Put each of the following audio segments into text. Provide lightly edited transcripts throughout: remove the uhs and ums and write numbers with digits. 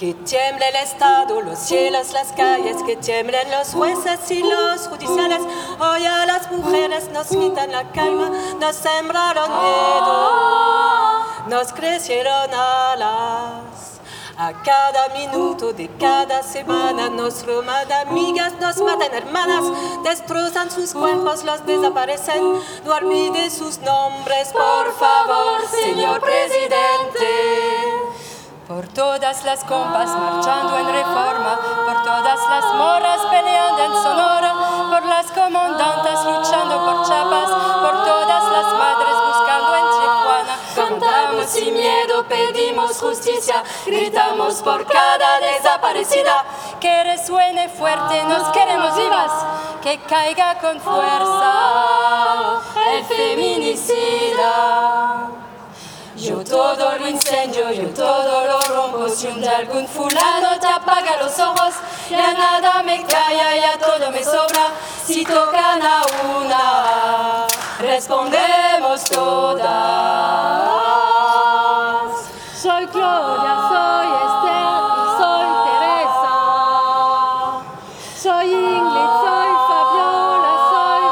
que tiemblen el estado, los cielos, las calles, que tiemblen los jueces y los judiciales. Hoy a las mujeres nos quitan la calma, nos sembraron miedo, nos crecieron alas. A cada minuto de cada semana nos roban amigas, nos matan hermanas, destrozan sus cuerpos, los desaparecen. No olvide sus nombres, por favor, señor presidente. Por todas las compas marchando en Reforma, por todas las morras peleando en Sonora, por las comandantas luchando por Chiapas, por todas las madres buscando en Tijuana. Cantamos sin miedo, pedimos justicia, gritamos por cada desaparecida. Que resuene fuerte, nos queremos vivas, que caiga con fuerza el feminicida. Yo todo lo incendio, yo todo lo rompo. Si un día algún fulano te apaga los ojos, ya nada me calla, ya todo me sobra. Si tocan a una, respondemos todas. Soy Gloria, soy Esther y soy Teresa. Soy Ingrid, soy Fabiola, soy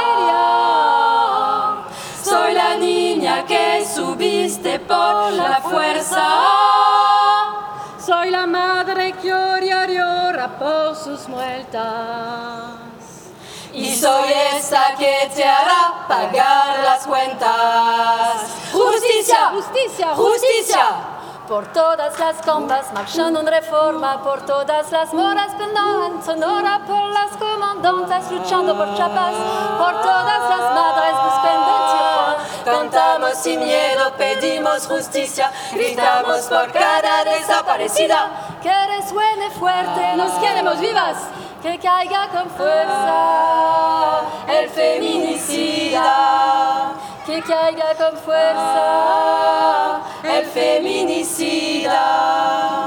Valeria. Soy la niña que subiste por la fuerza. Soy la madre que llora por sus muertas. Y soy esa que te hará pagar las cuentas. Justicia, justicia, justicia. Por todas las compas marchando en Reforma, por todas las moras penando en Sonora, por las comandantas luchando por Chiapas, por todas las madres buscando en Tijuana. Cantamos sin miedo, pedimos justicia, gritamos por cada desaparecida. Que resuene fuerte, nos queremos vivas, que caiga con fuerza el feminicida. Que caiga con fuerza el feminicida.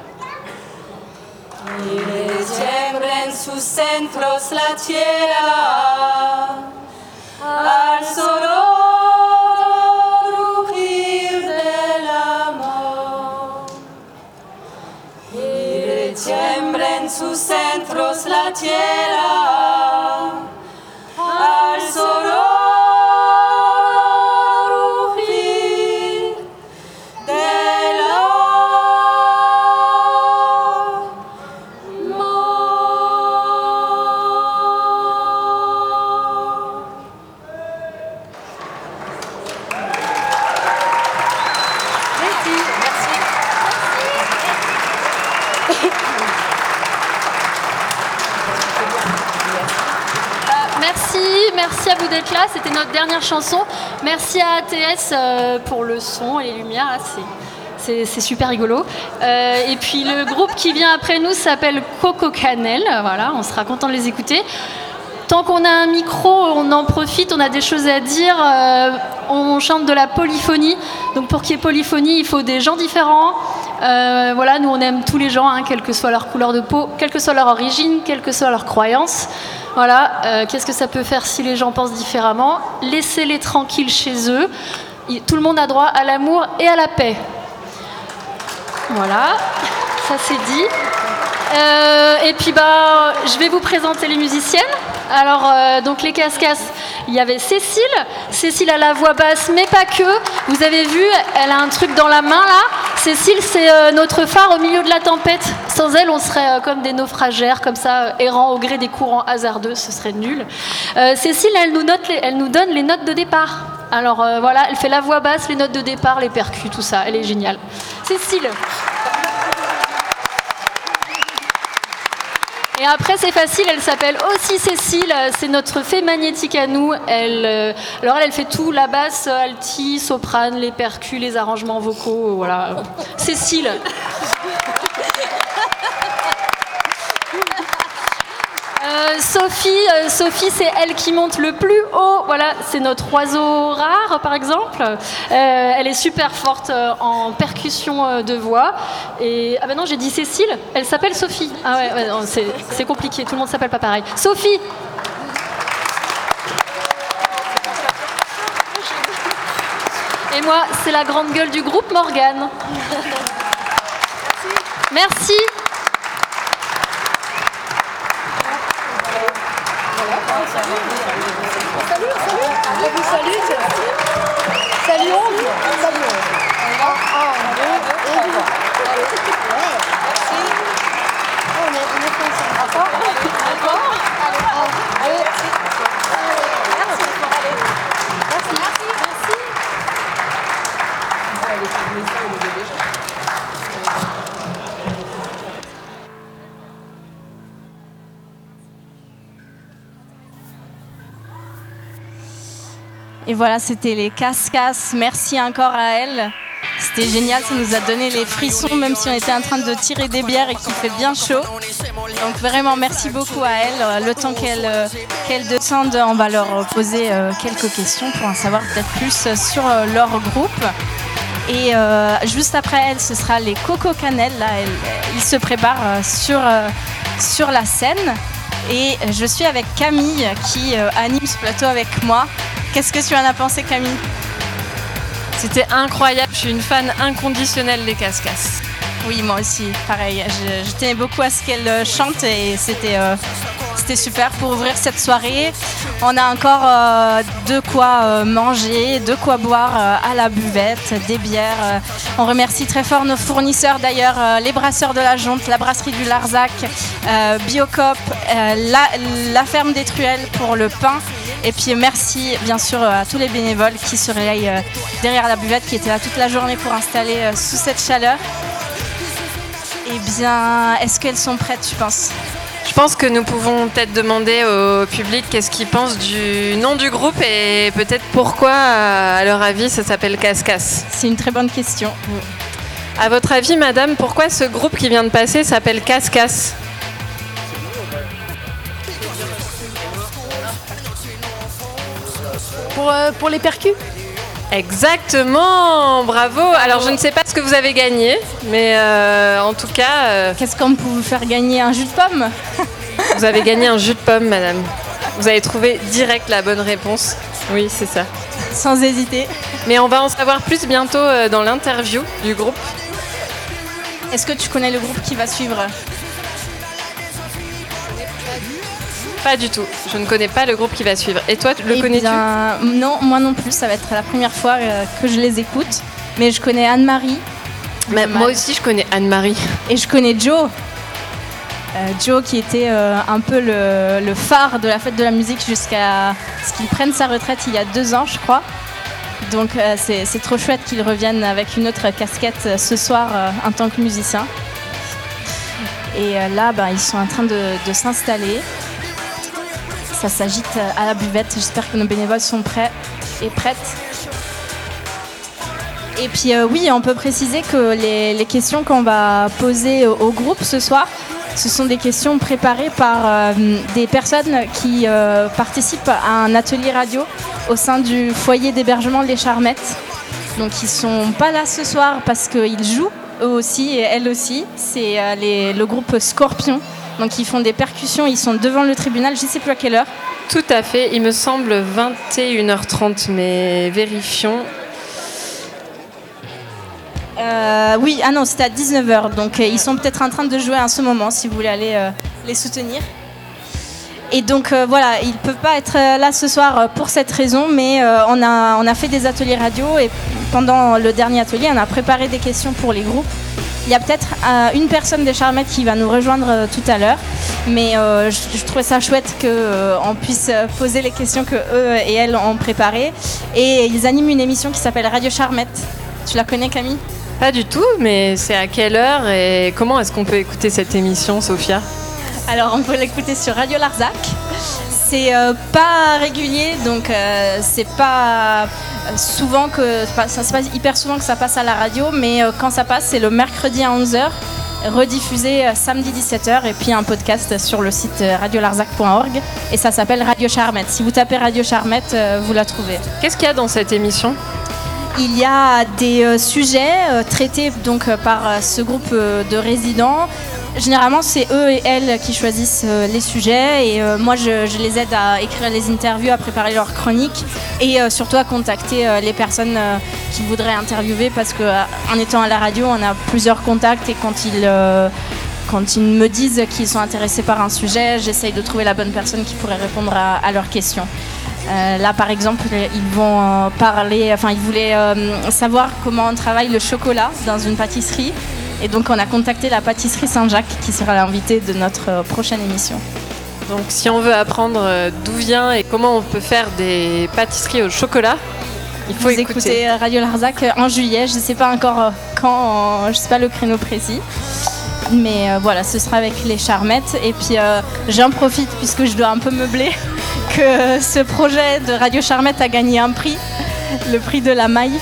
Y tiembla en sus centros la tierra al sonoro rugir del amor. Y tiembla en sus centros la tierra al sonoro Merci à vous d'être là, c'était notre dernière chanson. Merci à ATS pour le son et les lumières, c'est super rigolo. Et puis le groupe qui vient après nous s'appelle Coco Cannelle, voilà, on sera content de les écouter. Tant qu'on a un micro, on en profite, on a des choses à dire, on chante de la polyphonie. Donc pour qu'il y ait polyphonie, il faut des gens différents. Voilà, nous on aime tous les gens, hein, quelle que soit leur couleur de peau, quelle que soit leur origine, quelle que soit leur croyance. Voilà, qu'est-ce que ça peut faire si les gens pensent différemment? Laissez-les tranquilles chez eux. Tout le monde a droit à l'amour et à la paix. Voilà, ça c'est dit. Et puis je vais vous présenter les musiciennes. Alors, donc les cascasses, il y avait Cécile. Cécile a la voix basse, mais pas que. Vous avez vu, elle a un truc dans la main là. Cécile, c'est notre phare au milieu de la tempête. Sans elle, on serait comme des naufragères, comme ça, errant au gré des courants hasardeux. Ce serait nul. Cécile, elle nous donne les notes de départ. Alors voilà, elle fait la voix basse, les notes de départ, les percus, tout ça. Elle est géniale. Cécile. Et après, c'est facile, elle s'appelle aussi Cécile, c'est notre fée magnétique à nous. Elle fait tout, la basse, alti, soprane, les percus, les arrangements vocaux, voilà. Cécile. Sophie, c'est elle qui monte le plus haut. Voilà, c'est notre oiseau rare, par exemple. Elle est super forte en percussion de voix. Et ah ben non, j'ai dit Cécile. Elle s'appelle Sophie. Ah ouais, non, c'est compliqué. Tout le monde s'appelle pas pareil. Sophie. Et moi, c'est la grande gueule du groupe, Morgane. Merci. Salut, Et voilà, c'était les Cascas. Merci encore à elle. C'était génial, ça nous a donné les frissons, même si on était en train de tirer des bières et qu'il fait bien chaud. Donc vraiment, merci beaucoup à elle. Le temps qu'elle descende, on va leur poser quelques questions pour en savoir peut-être plus sur leur groupe. Et juste après elle, ce sera les Coco Cannelle. Là, ils se préparent sur la scène. Et je suis avec Camille qui anime ce plateau avec moi. Qu'est-ce que tu en as pensé, Camille ? C'était incroyable, je suis une fan inconditionnelle des Cascas. Oui, moi aussi, pareil. Je tenais beaucoup à ce qu'elle chante et c'était super pour ouvrir cette soirée. On a encore de quoi manger, de quoi boire à la buvette, des bières. On remercie très fort nos fournisseurs d'ailleurs, les brasseurs de la Jonte, la brasserie du Larzac, Biocop, la ferme des Truelles pour le pain. Et puis merci bien sûr à tous les bénévoles qui se réveillent derrière la buvette, qui étaient là toute la journée pour installer sous cette chaleur. Eh bien, est-ce qu'elles sont prêtes, tu penses ? Je pense que nous pouvons peut-être demander au public qu'est-ce qu'ils pensent du nom du groupe et peut-être pourquoi, à leur avis, ça s'appelle Cascas. C'est une très bonne question. À votre avis, madame, pourquoi ce groupe qui vient de passer s'appelle Cascas ? Pour les percus ? Exactement, bravo. Alors je ne sais pas ce que vous avez gagné, mais en tout cas... Qu'est-ce qu'on peut vous faire gagner ? Un jus de pomme ? Vous avez gagné un jus de pomme, madame. Vous avez trouvé direct la bonne réponse. Oui, c'est ça. Sans hésiter. Mais on va en savoir plus bientôt dans l'interview du groupe. Est-ce que tu connais le groupe qui va suivre ? Pas du tout. Je ne connais pas le groupe qui va suivre. Et toi, le connais-tu ? Non, moi non plus. Ça va être la première fois que je les écoute. Mais je connais Anne-Marie. Mais moi aussi, je connais Anne-Marie. Et je connais Joe. Joe qui était un peu le phare de la fête de la musique jusqu'à ce qu'il prenne sa retraite il y a 2 ans, je crois. Donc c'est trop chouette qu'il revienne avec une autre casquette ce soir en tant que musicien. Et là, ils sont en train de s'installer. Ça s'agite à la buvette. J'espère que nos bénévoles sont prêts et prêtes. Et puis oui, on peut préciser que les questions qu'on va poser au groupe ce soir, ce sont des questions préparées par des personnes qui participent à un atelier radio au sein du foyer d'hébergement Les Charmettes. Donc ils ne sont pas là ce soir parce qu'ils jouent, eux aussi et elles aussi. C'est le groupe Scorpion. Donc ils font des percussions, ils sont devant le tribunal, je ne sais plus à quelle heure. Tout à fait, il me semble 21h30, mais vérifions. Oui, non, c'était à 19h, donc ils sont peut-être en train de jouer en ce moment, si vous voulez aller les soutenir. Et donc voilà, ils ne peuvent pas être là ce soir pour cette raison, mais on a fait des ateliers radio et pendant le dernier atelier, on a préparé des questions pour les groupes. Il y a peut-être une personne des Charmettes qui va nous rejoindre tout à l'heure, mais je trouvais ça chouette qu'on puisse poser les questions que eux et elles ont préparées. Et ils animent une émission qui s'appelle Radio Charmette. Tu la connais, Camille ? Pas du tout, mais c'est à quelle heure et comment est-ce qu'on peut écouter cette émission, Sophia ? Alors, on peut l'écouter sur Radio Larzac. C'est pas régulier, donc c'est pas souvent que c'est pas hyper souvent que ça passe à la radio, mais quand ça passe, c'est le mercredi à 11h, rediffusé samedi 17h, et puis un podcast sur le site radiolarzac.org, et ça s'appelle Radio Charmette. Si vous tapez Radio Charmette, vous la trouvez. Qu'est-ce qu'il y a dans cette émission ? Il y a des sujets traités donc par ce groupe de résidents. Généralement, c'est eux et elles qui choisissent les sujets et moi, je les aide à écrire les interviews, à préparer leurs chroniques et surtout à contacter les personnes qui voudraient interviewer parce qu'en étant à la radio, on a plusieurs contacts et quand ils me disent qu'ils sont intéressés par un sujet, j'essaye de trouver la bonne personne qui pourrait répondre à leurs questions. Là, par exemple, ils vont ils voulaient savoir comment on travaille le chocolat dans une pâtisserie. Et donc, on a contacté la pâtisserie Saint-Jacques qui sera l'invité de notre prochaine émission. Donc, si on veut apprendre d'où vient et comment on peut faire des pâtisseries au chocolat, il faut écouter Radio Larzac en juillet. Je ne sais pas encore quand, je ne sais pas le créneau précis. Mais voilà, ce sera avec les Charmettes. Et puis, j'en profite, puisque je dois un peu meubler, que ce projet de Radio Charmette a gagné un prix, le prix de la Maïf.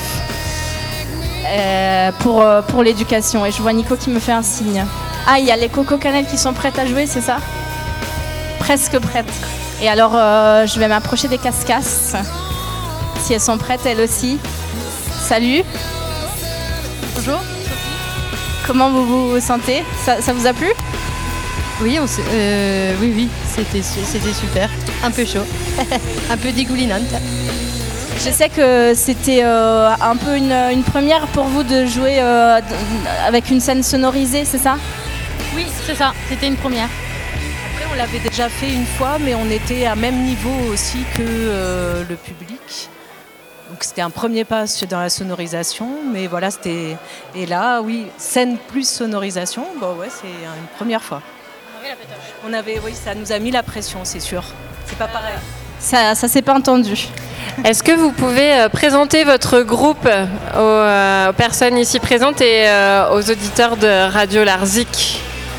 Pour l'éducation. Et je vois Nico qui me fait un signe. Ah, il y a les Coco Cannelle qui sont prêtes à jouer, c'est ça? Presque prêtes. Et alors, je vais m'approcher des Cascas. Si elles sont prêtes, elles aussi. Salut. Bonjour. Comment vous vous sentez? Ça vous a plu? Oui, oui, c'était super. Un peu chaud, un peu dégoulinante. Je sais que c'était un peu une première pour vous de jouer avec une scène sonorisée, c'est ça? Oui, c'est ça, c'était une première. Après, on l'avait déjà fait une fois, mais on était à même niveau aussi que le public. Donc c'était un premier pas dans la sonorisation, mais voilà, c'était... Et là, oui, scène plus sonorisation, bon ouais, c'est une première fois. Oui, ça nous a mis la pression, c'est sûr. C'est pas pareil. Ça s'est pas entendu. Est-ce que vous pouvez présenter votre groupe aux personnes ici présentes et aux auditeurs de Radio Larzac?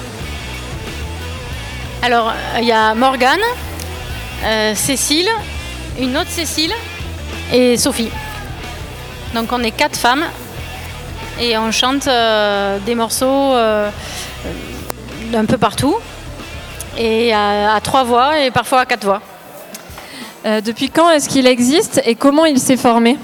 Alors, il y a Morgane, Cécile, une autre Cécile et Sophie. Donc on est 4 femmes et on chante des morceaux d'un peu partout et à 3 voix et parfois à 4 voix. Depuis quand est-ce qu'il existe et comment il s'est formé?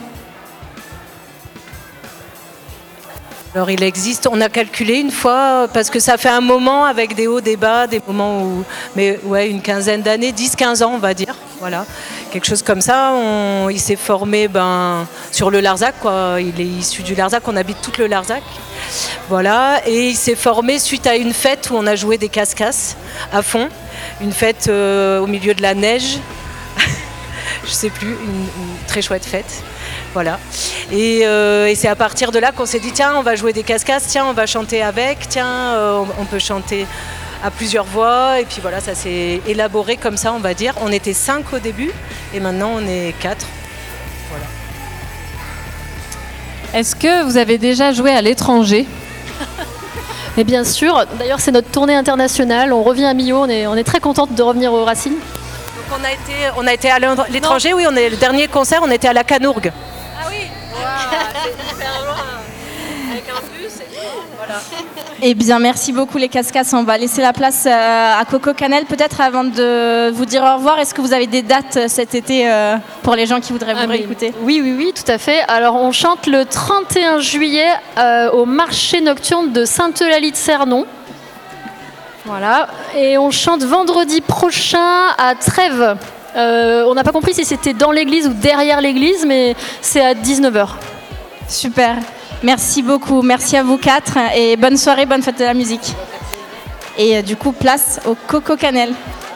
Alors il existe, on a calculé une fois, parce que ça fait un moment avec des hauts, des bas, des moments où... Mais ouais, une quinzaine d'années, 10-15 ans on va dire, voilà. Quelque chose comme ça, il s'est formé sur le Larzac, quoi. Il est issu du Larzac, on habite tout le Larzac. Voilà, et il s'est formé suite à une fête où on a joué des Cascas à fond. Une fête au milieu de la neige, je sais plus, une très chouette fête. Voilà. Et c'est à partir de là qu'on s'est dit, tiens, on va jouer des Cascas, tiens, on va chanter avec, tiens, on peut chanter à plusieurs voix. Et puis voilà, ça s'est élaboré comme ça, on va dire. On était 5 au début et maintenant on est 4. Voilà. Est-ce que vous avez déjà joué à l'étranger? Et bien sûr, d'ailleurs c'est notre tournée internationale, on revient à Millau, on est très contente de revenir aux racines. Donc on a été à l'étranger, oui, le dernier concert, on était à la Canourgue. Ah oui, c'est hyper loin, avec un bus et tout, voilà. Eh bien, merci beaucoup les Cascas. On va laisser la place à Coco Cannelle. Peut-être avant de vous dire au revoir, est-ce que vous avez des dates cet été pour les gens qui voudraient vous réécouter? Oui, tout à fait. Alors, on chante le 31 juillet au marché nocturne de Sainte-Eulalie-de-Cernon. Voilà. Et on chante vendredi prochain à Trèves. On n'a pas compris si c'était dans l'église ou derrière l'église, mais c'est à 19h. Super. Merci beaucoup. Merci à vous 4 et bonne soirée, bonne fête de la musique. Et du coup, place au Coco Cannelle.